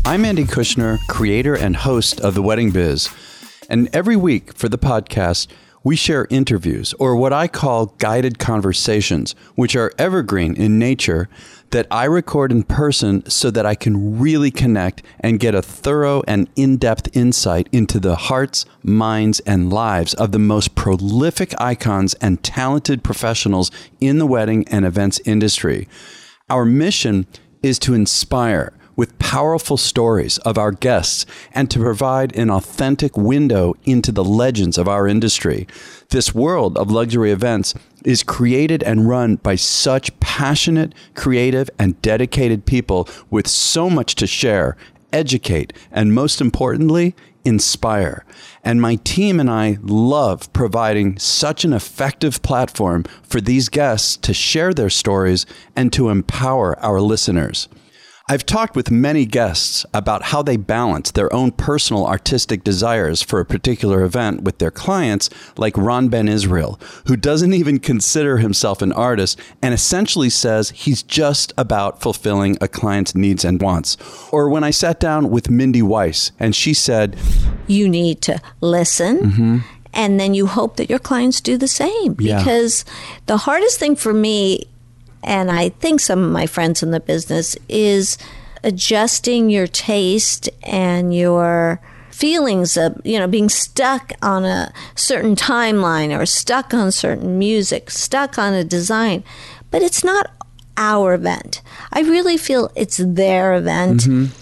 I'm Andy Kushner, creator and host of The Wedding Biz. And every week for the podcast, we share interviews, or what I call guided conversations, which are evergreen in nature, that I record in person so that I can really connect and get a thorough and in-depth insight into the hearts, minds, and lives of the most prolific icons and talented professionals in the wedding and events industry. Our mission is to inspire with powerful stories of our guests and to provide an authentic window into the legends of our industry. This world of luxury events is created and run by such passionate, creative, and dedicated people with so much to share, educate, and most importantly, inspire. And my team and I love providing such an effective platform for these guests to share their stories and to empower our listeners. I've talked with many guests about how they balance their own personal artistic desires for a particular event with their clients, like Ron Ben Israel, who doesn't even consider himself an artist and essentially says he's just about fulfilling a client's needs and wants. Or when I sat down with Mindy Weiss and she said, you need to listen. And then you hope that your clients do the same. Because the hardest thing for me, and I think some of my friends in the business, is adjusting your taste and your feelings of, being stuck on a certain timeline or stuck on certain music, stuck on a design. But it's not our event. I really feel it's their event.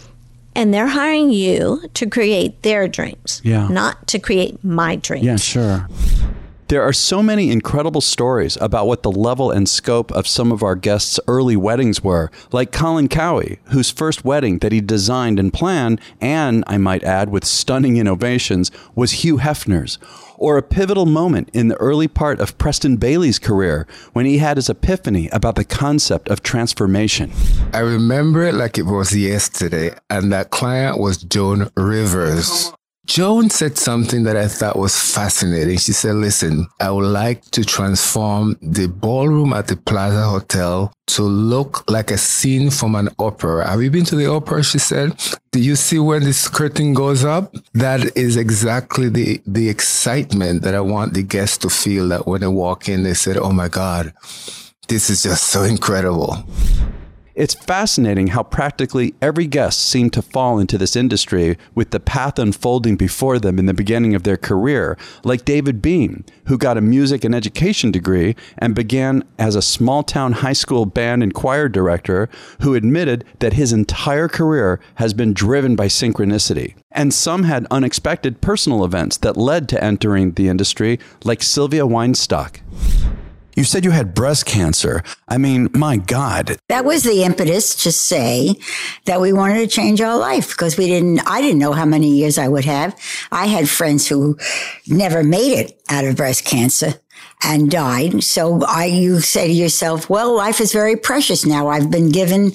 And they're hiring you to create their dreams, not to create my dreams. Yeah, sure. There are so many incredible stories about what the level and scope of some of our guests' early weddings were, like Colin Cowie, whose first wedding that he designed and planned, and I might add with stunning innovations, was Hugh Hefner's. Or a pivotal moment in the early part of Preston Bailey's career when he had his epiphany about the concept of transformation. I remember it like it was yesterday, and that client was Joan Rivers. Joan said something that I thought was fascinating. She said, listen, I would like to transform the ballroom at the Plaza Hotel to look like a scene from an opera. Have you been to the opera? She said, do you see when this curtain goes up? That is exactly the excitement that I want the guests to feel, that when they walk in, they said, oh my God, this is just so incredible. It's fascinating how practically every guest seemed to fall into this industry with the path unfolding before them in the beginning of their career, like David Beam, who got a music and education degree and began as a small-town high school band and choir director who admitted that his entire career has been driven by synchronicity. And some had unexpected personal events that led to entering the industry, like Sylvia Weinstock. You said you had breast cancer. I mean, my God. That was the impetus to say that we wanted to change our life because I didn't know how many years I would have. I had friends who never made it out of breast cancer and died. So you say to yourself, well, life is very precious now. I've been given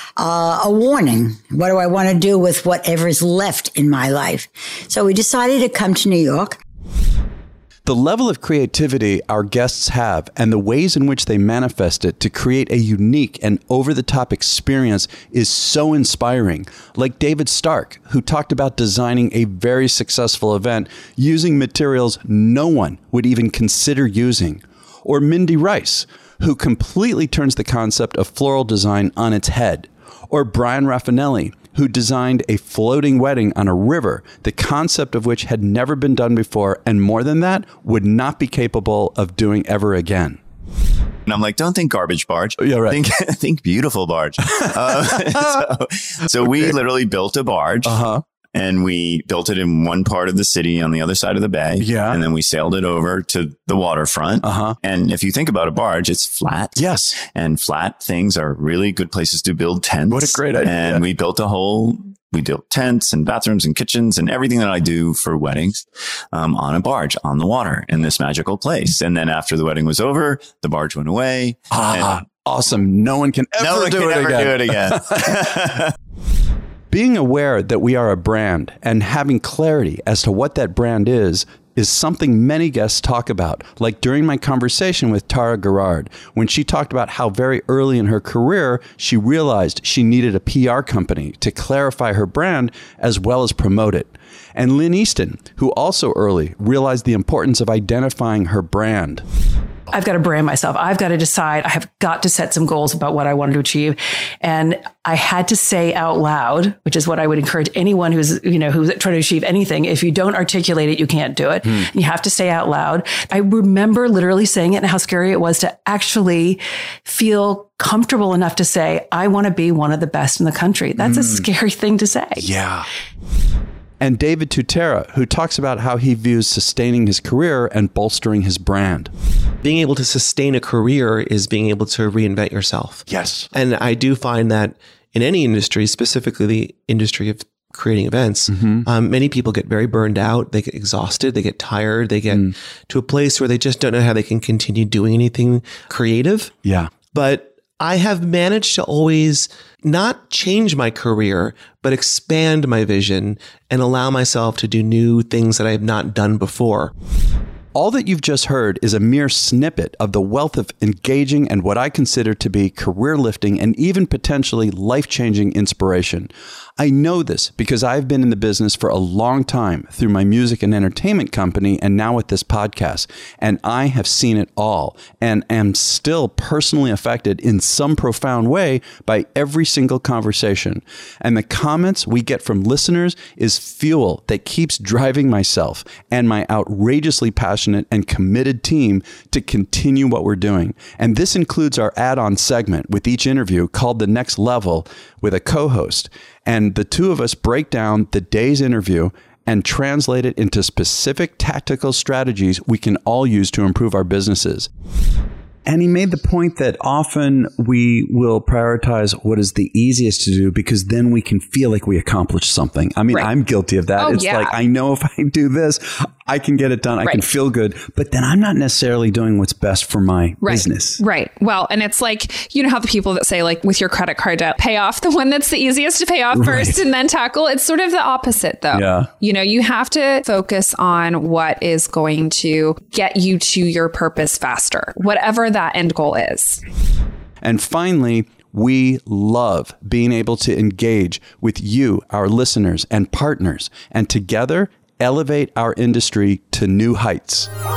a warning. What do I want to do with whatever's left in my life? So we decided to come to New York. The level of creativity our guests have and the ways in which they manifest it to create a unique and over-the-top experience is so inspiring. Like David Stark, who talked about designing a very successful event using materials no one would even consider using. Or Mindy Rice, who completely turns the concept of floral design on its head. Or Brian Raffanelli, who designed a floating wedding on a river, the concept of which had never been done before, and more than that, would not be capable of doing ever again. And I'm like, don't think garbage barge. Yeah, right. Think beautiful barge. So we literally built a barge. And we built it in one part of the city on the other side of the bay. Yeah. And then we sailed it over to the waterfront. And if you think about a barge, it's flat. Yes. And flat things are really good places to build tents. What a great idea. And we built tents and bathrooms and kitchens and everything that I do for weddings on a barge on the water in this magical place. And then after the wedding was over, the barge went away. Awesome. No one can ever do it again. Being aware that we are a brand and having clarity as to what that brand is is something many guests talk about, like during my conversation with Tara Gerard, when she talked about how very early in her career, she realized she needed a PR company to clarify her brand as well as promote it. And Lynn Easton, who also early realized the importance of identifying her brand. I've got to brand myself. I've got to decide. I have got to set some goals about what I wanted to achieve. And I had to say out loud, which is what I would encourage anyone who's trying to achieve anything. If you don't articulate it, you can't do it. You have to say out loud. I remember literally saying it and how scary it was to actually feel comfortable enough to say, I want to be one of the best in the country. That's a scary thing to say. Yeah. And David Tutera, who talks about how he views sustaining his career and bolstering his brand. Being able to sustain a career is being able to reinvent yourself. Yes. And I do find that in any industry, specifically the industry of creating events, many people get very burned out. They get exhausted. They get tired. They get to a place where they just don't know how they can continue doing anything creative. Yeah. But I have managed to always not change my career, but expand my vision and allow myself to do new things that I have not done before. All that you've just heard is a mere snippet of the wealth of engaging and what I consider to be career-lifting and even potentially life-changing inspiration. I know this because I've been in the business for a long time through my music and entertainment company and now with this podcast, and I have seen it all and am still personally affected in some profound way by every single conversation. And the comments we get from listeners is fuel that keeps driving myself and my outrageously passionate and committed team to continue what we're doing. And this includes our add-on segment with each interview called The Next Level with a co-host. And the two of us break down the day's interview and translate it into specific tactical strategies we can all use to improve our businesses. And he made the point that often we will prioritize what is the easiest to do because then we can feel like we accomplished something. I mean, I'm guilty of that. It's like, I know if I do this, I can get it done. I can feel good. But then I'm not necessarily doing what's best for my business. Right. Well, and it's like, you know how the people that say like with your credit card debt, pay off the one that's the easiest to pay off first and then tackle. It's sort of the opposite though. Yeah. You know, you have to focus on what is going to get you to your purpose faster, whatever that end goal is. And finally, we love being able to engage with you, our listeners and partners, and together elevate our industry to new heights.